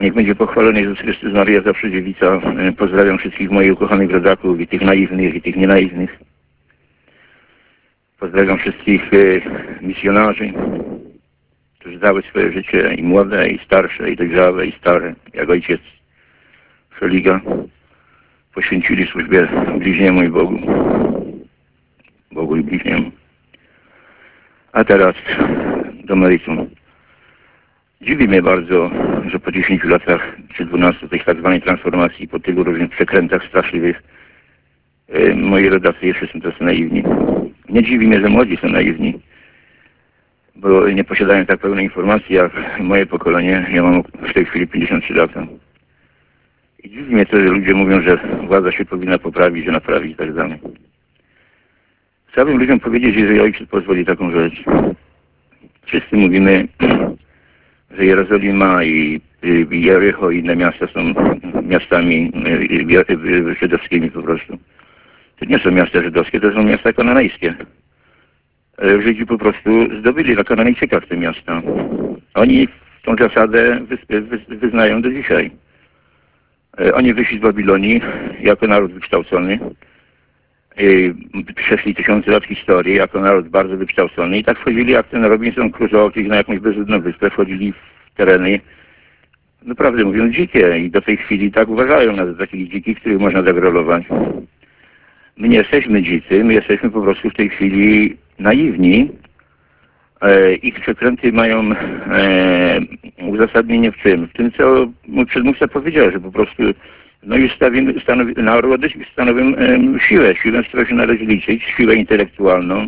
Niech będzie pochwalony Jezus Chrystus, Maryja zawsze dziewica. Pozdrawiam wszystkich moich ukochanych rodaków, i tych naiwnych, i tych nienaiwnych. Pozdrawiam wszystkich misjonarzy, którzy dały swoje życie, i młode, i starsze, i dojrzałe, i stare, jak ojciec Szeliga, poświęcili służbie bliźniemu i Bogu. Bogu i bliźniemu. A teraz do meritum. Dziwi mnie bardzo, że po 10 latach, czy 12 tej tak zwanej transformacji, po tylu różnych przekrętach straszliwych, moi rodacy jeszcze są tacy naiwni. Nie dziwi mnie, że młodzi są naiwni, bo nie posiadają tak pełnej informacji jak moje pokolenie. Ja mam w tej chwili 53 lata. I dziwi mnie to, że ludzie mówią, że władza się powinna poprawić, że naprawić i tak dalej. Chciałbym ludziom powiedzieć, jeżeli ojciec pozwoli taką rzecz. Wszyscy mówimy, że Jerozolima i Jericho i inne miasta są miastami żydowskimi po prostu. To nie są miasta żydowskie, to są miasta kananejskie. Żydzi po prostu zdobyli na Kananejczykach te miasta. Oni tą zasadę wyznają do dzisiaj. Oni wyszli z Babilonii jako naród wykształcony. Przeszli tysiące lat historii jako naród bardzo wykształcony i tak wchodzili jak ten Robinson Crusoe gdzieś na jakąś bezludną wyspę, wchodzili w tereny, naprawdę mówiąc, dzikie i do tej chwili tak uważają nas za takich dzikich, których można degrolować. My nie jesteśmy dzicy, my jesteśmy po prostu w tej chwili naiwni. Ich przekręty mają uzasadnienie w czym? W tym, co mój przedmówca powiedział, że po prostu no już narody stanowią siłę, z którą się należy liczyć, siłę intelektualną,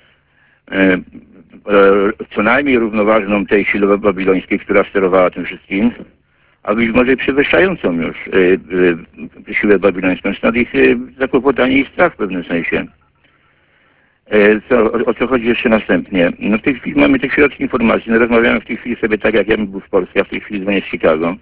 co najmniej równoważną tej sile babilońskiej, która sterowała tym wszystkim, a być może przewyższającą już siłę babilońską. Stąd ich zakłopotanie i strach w pewnym sensie. O co chodzi jeszcze następnie? No w tej chwili mamy te środki informacji, no rozmawiamy w tej chwili sobie tak, jak ja bym był w Polsce, ja w tej chwili dzwonię z Chicago.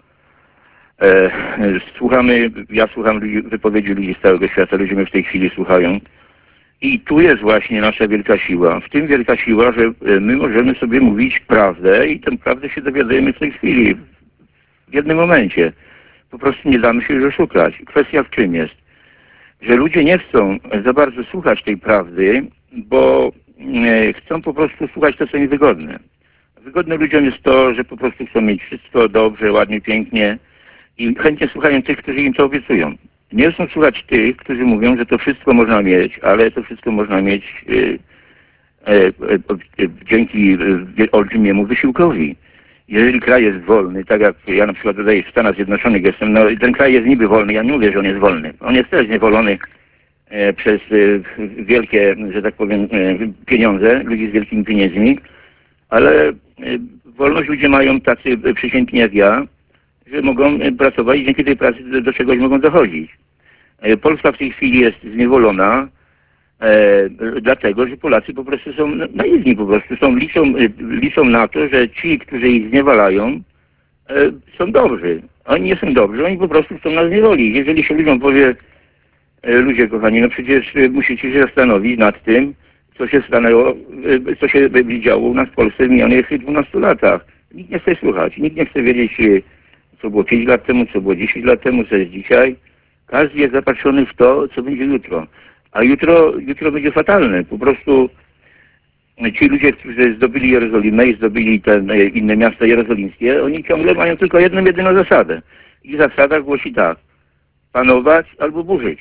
Ja słucham wypowiedzi ludzi z całego świata, ludzie mnie w tej chwili słuchają. I tu jest właśnie nasza wielka siła. W tym wielka siła, że my możemy sobie mówić prawdę i tę prawdę się dowiadujemy w tej chwili, w jednym momencie. Po prostu nie damy się już oszukać. Kwestia w czym jest? Że ludzie nie chcą za bardzo słuchać tej prawdy, bo chcą po prostu słuchać to, co im wygodne. Wygodne ludziom jest to, że po prostu chcą mieć wszystko dobrze, ładnie, pięknie i chętnie słuchają tych, którzy im to obiecują. Nie chcą słuchać tych, którzy mówią, że to wszystko można mieć, ale to wszystko można mieć dzięki olbrzymiemu wysiłkowi. Jeżeli kraj jest wolny, tak jak ja na przykład tutaj w Stanach Zjednoczonych jestem, no ten kraj jest niby wolny, ja nie mówię, że on jest wolny. On jest też niewolony przez wielkie, że tak powiem, pieniądze, ludzi z wielkimi pieniędzmi, ale wolność ludzie mają tacy przeciętni jak ja, że mogą pracować i dzięki tej pracy do czegoś mogą dochodzić. Polska w tej chwili jest zniewolona, dlatego, że Polacy po prostu są naiwni, po prostu liczą na to, że ci, którzy ich zniewalają, są dobrzy. Oni nie są dobrzy, oni po prostu chcą nas zniewolić. Jeżeli się ludziom powie, ludzie kochani, no przecież musicie się zastanowić nad tym, co się stanęło, co się działo u nas w Polsce w minionych 12 latach. Nikt nie chce słuchać, nikt nie chce wiedzieć, co było 5 lat temu, co było 10 lat temu, co jest dzisiaj. Każdy jest zapatrzony w to, co będzie jutro. A jutro będzie fatalne. Po prostu ci ludzie, którzy zdobyli Jerozolimę i zdobyli te inne miasta jerozolimskie, oni ciągle mają tylko jedyną zasadę. Ich zasada głosi tak. Panować albo burzyć.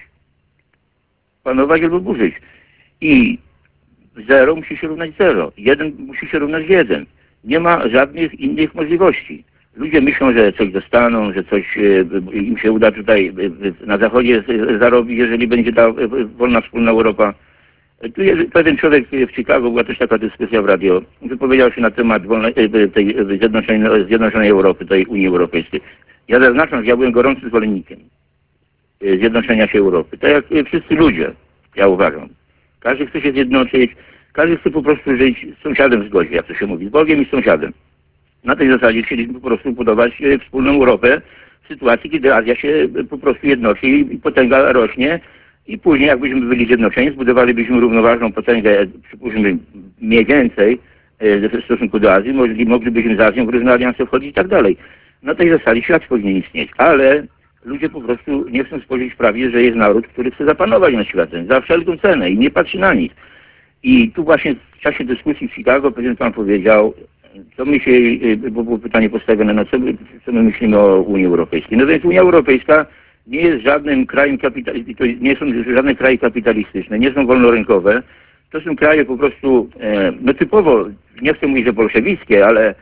Panować albo burzyć. I 0 musi się równać 0. 1 musi się równać 1. Nie ma żadnych innych możliwości. Ludzie myślą, że coś dostaną, że coś im się uda tutaj na zachodzie zarobić, jeżeli będzie ta wolna wspólna Europa. Tu jest pewien człowiek w Chicago, była też taka dyskusja w radio, wypowiedział się na temat tej zjednoczonej Europy, tej Unii Europejskiej. Ja zaznaczam, że ja byłem gorącym zwolennikiem zjednoczenia się Europy. Tak jak wszyscy ludzie, ja uważam. Każdy chce się zjednoczyć, każdy chce po prostu żyć z sąsiadem w zgodzie, jak to się mówi, z Bogiem i z sąsiadem. Na tej zasadzie chcieliśmy po prostu budować wspólną Europę w sytuacji, kiedy Azja się po prostu jednoczy i potęga rośnie i później jakbyśmy byli zjednoczeni, zbudowalibyśmy równoważną potęgę, przypuśćmy mniej więcej w stosunku do Azji, moglibyśmy z Azją w różne alianse wchodzić i tak dalej. na tej zasadzie świat powinien istnieć, ale ludzie po prostu nie chcą spojrzeć w prawie, że jest naród, który chce zapanować nad światem za wszelką cenę i nie patrzy na nic. I tu właśnie w czasie dyskusji w Chicago prezydent pan powiedział, co my się, bo było pytanie postawione, no co my myślimy o Unii Europejskiej. No więc Unia Europejska nie jest żadnym krajem kapitalistycznym, to nie są żadne kraje kapitalistyczne, nie są wolnorynkowe. To są kraje po prostu, no typowo, nie chcę mówić, że bolszewickie, ale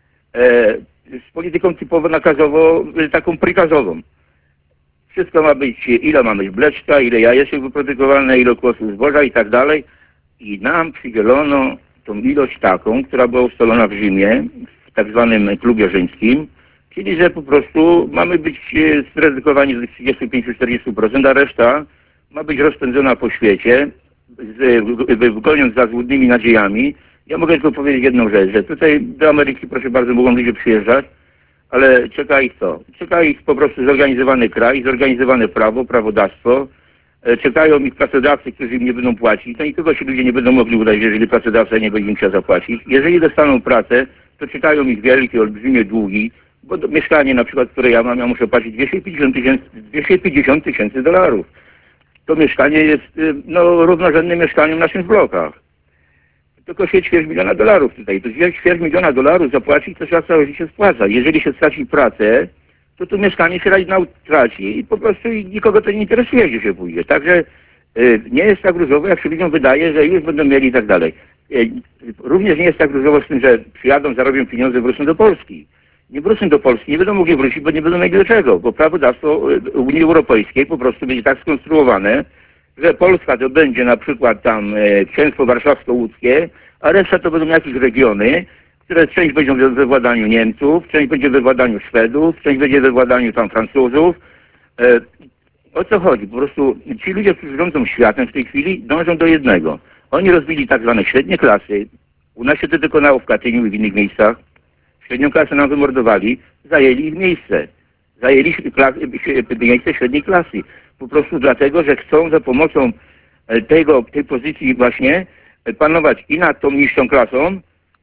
z polityką typowo nakazowo, taką prikazową. Wszystko ma być, ile ma być bleczka, ile jajeczek wyprodukowane, ile kłosów zboża i tak dalej. I nam przydzielono tą ilość taką, która była ustalona w Rzymie, w tak zwanym klubie rzymskim, czyli że po prostu mamy być zredukowani do 35-40%, a reszta ma być rozpędzona po świecie, goniąc za złudnymi nadziejami. Ja mogę tylko powiedzieć jedną rzecz, że tutaj do Ameryki, proszę bardzo, mogą ludzie przyjeżdżać, ale czeka ich co? Czeka ich po prostu zorganizowany kraj, zorganizowane prawo, prawodawstwo. Czekają ich pracodawcy, którzy im nie będą płacić. To nikogo się ludzie nie będą mogli udać, jeżeli pracodawca nie będzie im chciał zapłacić. Jeżeli dostaną pracę, to czekają ich wielkie, olbrzymie długi, bo mieszkanie na przykład, które ja mam, ja muszę płacić 250 tysięcy dolarów. To mieszkanie jest no, równorzędne mieszkaniom w naszych blokach. Tylko się $250 000 tutaj. To $250 000 zapłacić, to trzeba całe życie spłacać. Jeżeli się straci pracę, to mieszkanie się traci i po prostu nikogo to nie interesuje, gdzie się pójdzie. Także nie jest tak różowo, jak się ludziom wydaje, że już będą mieli i tak dalej. Również nie jest tak różowo z tym, że przyjadą, zarobią pieniądze, wrócą do Polski. Nie wrócą do Polski, nie będą mogli wrócić, bo nie będą mieli do czego, bo prawodawstwo Unii Europejskiej po prostu będzie tak skonstruowane, że Polska to będzie na przykład tam księstwo warszawsko-łódzkie, a reszta to będą jakieś regiony, które część będzie we władaniu Niemców, część będzie we władaniu Szwedów, część będzie we władaniu tam Francuzów. O co chodzi? Po prostu ci ludzie, którzy rządzą światem w tej chwili, dążą do jednego. Oni rozbili tak zwane średnie klasy. U nas się to dokonało w Katyniu i w innych miejscach. Średnią klasę nam wymordowali, zajęli ich miejsce. Zajęli miejsce średniej klasy. Po prostu dlatego, że chcą za pomocą tej pozycji właśnie panować i nad tą niższą klasą,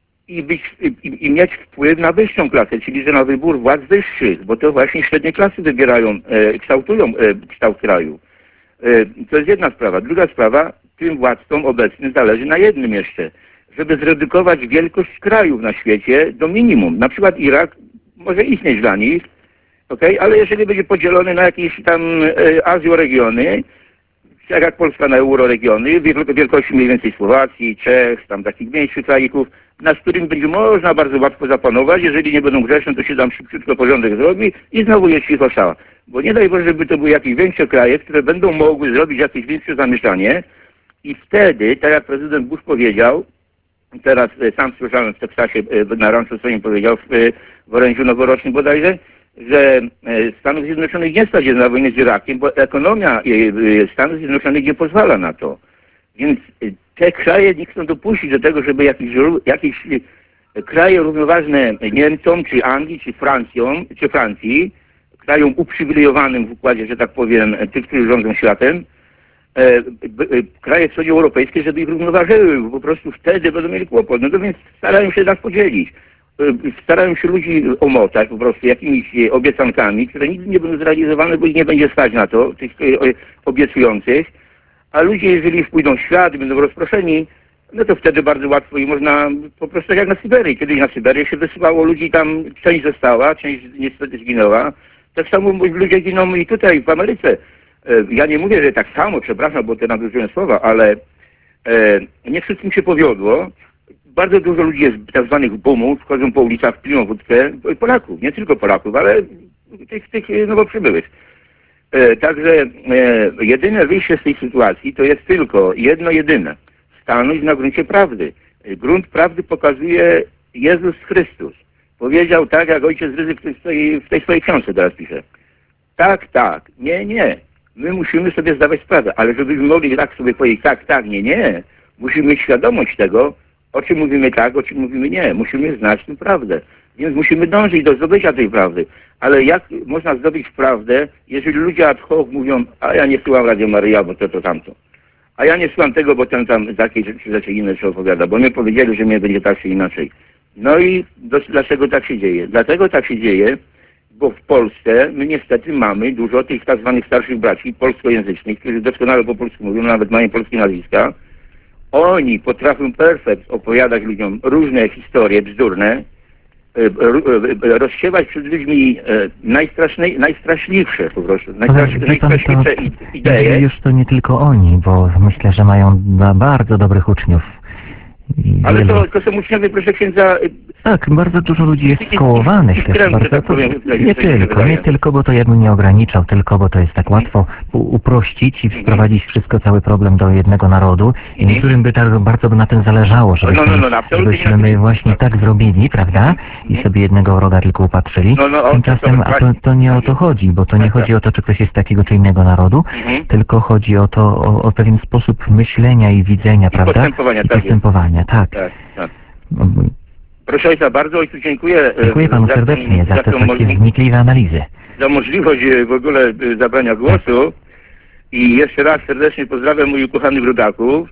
i mieć wpływ na wyższą klasę, czyli że na wybór władz wyższych, bo to właśnie średnie klasy wybierają, kształtują kształt kraju. To jest jedna sprawa. Druga sprawa, tym władcom obecnym zależy na jednym jeszcze, żeby zredukować wielkość krajów na świecie do minimum. Na przykład Irak może istnieć dla nich, okay? Ale jeżeli będzie podzielony na jakieś tam Azjoregiony, tak jak Polska na euroregiony, wielkości mniej więcej Słowacji, Czech, tam takich mniejszych krajików, nad którymi będzie można bardzo łatwo zapanować. Jeżeli nie będą grzeczne, to się tam szybciutko porządek zrobi i znowu jest cicho szała. Bo nie daj Boże, żeby to były jakieś większe kraje, które będą mogły zrobić jakieś większe zamieszanie i wtedy, tak jak prezydent Bush powiedział, teraz sam słyszałem w Teksasie, na ranczu swoim powiedział, w orędziu noworocznym bodajże, że Stanów Zjednoczonych nie stać na wojnę z Irakiem, bo ekonomia Stanów Zjednoczonych nie pozwala na to. Więc te kraje nie chcą dopuścić do tego, żeby jakieś kraje równoważne Niemcom, czy Anglii, czy Francji, krajom uprzywilejowanym w układzie, że tak powiem, tych, którzy rządzą światem, kraje wschodnioeuropejskie, żeby ich równoważyły, bo po prostu wtedy będą mieli kłopot. No to więc starają się nas podzielić. Starają się ludzi omotać po prostu jakimiś obiecankami, które nigdy nie będą zrealizowane, bo ich nie będzie stać na to, tych obiecujących. A ludzie, jeżeli już pójdą w świat i będą rozproszeni, no to wtedy bardzo łatwo i można po prostu tak jak na Syberii. Kiedyś na Syberię się wysyłało ludzi, tam część została, część niestety zginęła. Tak samo ludzie giną i tutaj w Ameryce. Ja nie mówię, że tak samo, przepraszam, bo to nadużyłem słowa, ale nie wszystkim się powiodło. Bardzo dużo ludzi jest tak zwanych boomów, wchodzą po ulicach, piją wódkę, Polaków, nie tylko Polaków, ale tych nowo przybyłych. Także jedyne wyjście z tej sytuacji to jest tylko jedno jedyne. Stanąć na gruncie prawdy. Grunt prawdy pokazuje Jezus Chrystus. Powiedział tak, jak ojciec Rydzyk w tej swojej książce teraz pisze. Tak, tak, nie, nie. My musimy sobie zdawać sprawę, ale żebyśmy mogli tak sobie powiedzieć tak, tak, nie, nie. Musimy mieć świadomość tego, o czym mówimy tak, o czym mówimy nie. Musimy znać tę prawdę. Więc musimy dążyć do zdobycia tej prawdy. Ale jak można zdobyć prawdę, jeżeli ludzie ad hoc mówią, a ja nie słucham Radio Maryja, bo to tamto. A ja nie słucham tego, bo ten tam takie rzeczy inne się opowiada, bo mnie powiedzieli, że mnie będzie tak czy inaczej. No i dlaczego tak się dzieje? Dlatego tak się dzieje, bo w Polsce my niestety mamy dużo tych tak zwanych starszych braci polskojęzycznych, którzy doskonale po polsku mówią, nawet mają polskie nazwiska. Oni potrafią perfekt opowiadać ludziom różne historie bzdurne, rozsiewać przed ludźmi najstraszliwsze po prostu, najstraszliwsze idee. Już to nie tylko oni, bo myślę, że mają bardzo dobrych uczniów. Ale to są uczniowie, proszę księdza... Tak, bardzo dużo ludzi jest skołowanych też. Nie tylko, bo to ja bym nie ograniczał, tylko bo to jest tak łatwo uprościć i sprowadzić wszystko, cały problem do jednego narodu. I niektórym by tak bardzo na tym zależało, żebyśmy my właśnie tak zrobili, prawda? I sobie jednego wroga tylko upatrzyli. Tymczasem to nie o to chodzi, bo to nie chodzi o to, czy ktoś jest takiego czy innego narodu, tylko chodzi o to, o pewien sposób myślenia i widzenia, prawda? I postępowania, tak. Proszę Ojca, bardzo Ojcu dziękuję. Dziękuję Panu serdecznie za te takie wnikliwe analizy. Za możliwość w ogóle zabrania głosu i jeszcze raz serdecznie pozdrawiam moich ukochanych rodaków.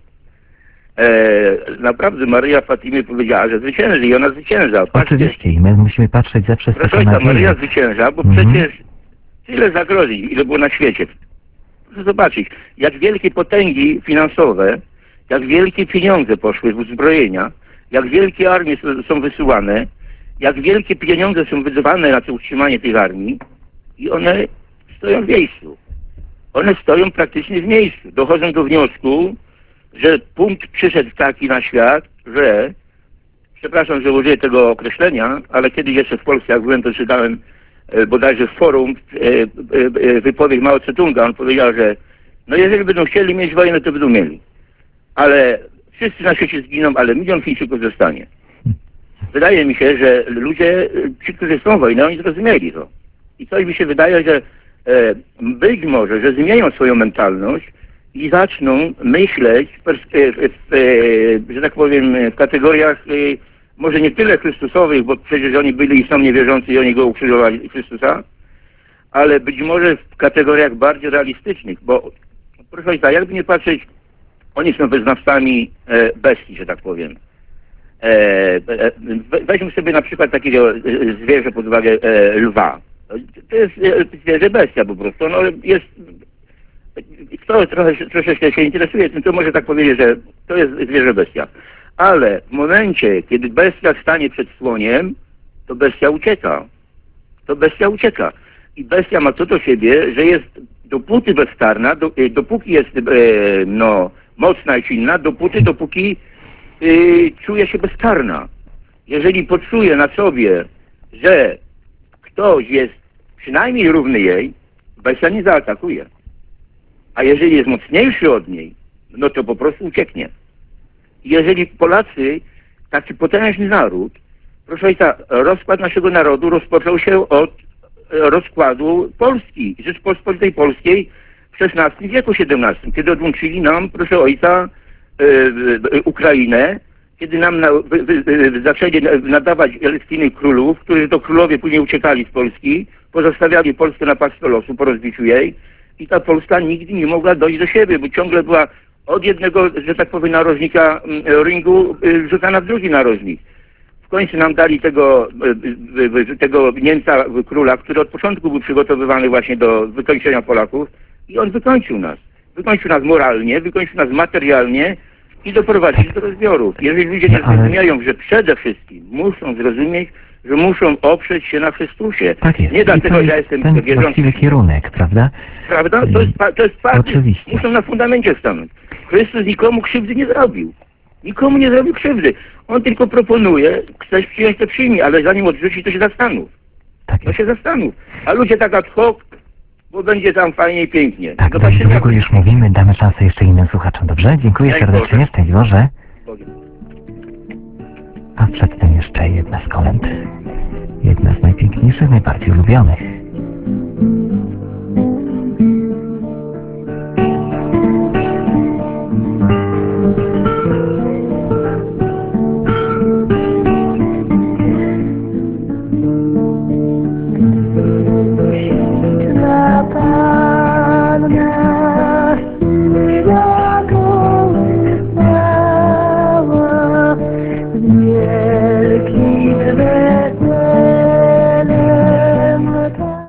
Naprawdę Maryja Fatimie powiedziała, że zwycięży i ona zwycięża. Oczywiście i my musimy patrzeć zawsze z taką nadzieją. Proszę Ojca, Maryja zwycięża, bo przecież tyle zagrożeń, ile było na świecie. Proszę zobaczyć, jak wielkie potęgi finansowe, jak wielkie pieniądze poszły w uzbrojenia, jak wielkie armie są wysyłane, jak wielkie pieniądze są wydawane na to utrzymanie tych armii i one stoją w miejscu. One stoją praktycznie w miejscu. Dochodzą do wniosku, że punkt przyszedł taki na świat, że, przepraszam, że użyję tego określenia, ale kiedyś jeszcze w Polsce, jak byłem, to czytałem bodajże w forum wypowiedź Mao Tse-tunga. On powiedział, że no jeżeli będą chcieli mieć wojnę, to będą mieli. Ale wszyscy na świecie zginą, ale 1 milion Chińczyków zostanie. Wydaje mi się, że ludzie, ci, którzy są wojną, oni zrozumieli to. I coś mi się wydaje, że być może, że zmienią swoją mentalność i zaczną myśleć, że tak powiem, w kategoriach może nie tyle chrystusowych, bo przecież oni byli i są niewierzący i oni go ukrzyżowali, Chrystusa, ale być może w kategoriach bardziej realistycznych, bo proszę Państwa, jakby nie patrzeć, oni są wyznawcami bestii, że tak powiem. Weźmy sobie na przykład takiego zwierzę pod uwagę lwa. To jest zwierzę bestia po prostu. No, jest, kto troszeczkę się interesuje tym, to może tak powiedzieć, że to jest zwierzę bestia. Ale w momencie, kiedy bestia stanie przed słoniem, to bestia ucieka. To bestia ucieka. I bestia ma to do siebie, że jest dopóty bezkarna, dopóki jest mocna i silna, dopóki czuje się bezkarna. Jeżeli poczuje na sobie, że ktoś jest przynajmniej równy jej, bestia nie zaatakuje. A jeżeli jest mocniejszy od niej, no to po prostu ucieknie. Jeżeli Polacy, taki potężny naród, proszę Ojca, rozkład naszego narodu rozpoczął się od rozkładu Polski, Rzeczpospolitej Polskiej w XVI wieku XVII, kiedy odłączyli nam, proszę Ojca, Ukrainę, kiedy nam zaczęli nadawać elekcyjnych królów, którzy to królowie później uciekali z Polski, pozostawiali Polskę na pastwę losu po rozbiciu jej i ta Polska nigdy nie mogła dojść do siebie, bo ciągle była od jednego, że tak powiem, narożnika ringu rzucana w drugi narożnik. W końcu nam dali tego Niemca króla, który od początku był przygotowywany właśnie do wykończenia Polaków i on wykończył nas. Wykończył nas moralnie, wykończył nas materialnie i doprowadził do rozbiorów. Jeżeli ludzie nie zrozumieją, że przede wszystkim muszą zrozumieć, że muszą oprzeć się na Chrystusie. Tak jest. Nie dlatego, że ja jestem ten wierzący. właściwy kierunek, prawda? Prawda? To jest fakt. Oczywiście. Muszą na fundamencie stanąć. Chrystus nikomu krzywdy nie zrobił. Nikomu nie zrobił krzywdy. On tylko proponuje, chcesz przyjąć, to przyjmij, ale zanim odrzuci, to się zastanów. Tak To się zastanów. A ludzie tak ad hoc, bo będzie tam fajnie i pięknie. Tak, dość długo już mówimy, damy szansę jeszcze innym słuchaczom, dobrze? Dziękuję serdecznie, szczęść Boże. A przedtem jeszcze jedna z kolęd. Jedna z najpiękniejszych, najbardziej ulubionych.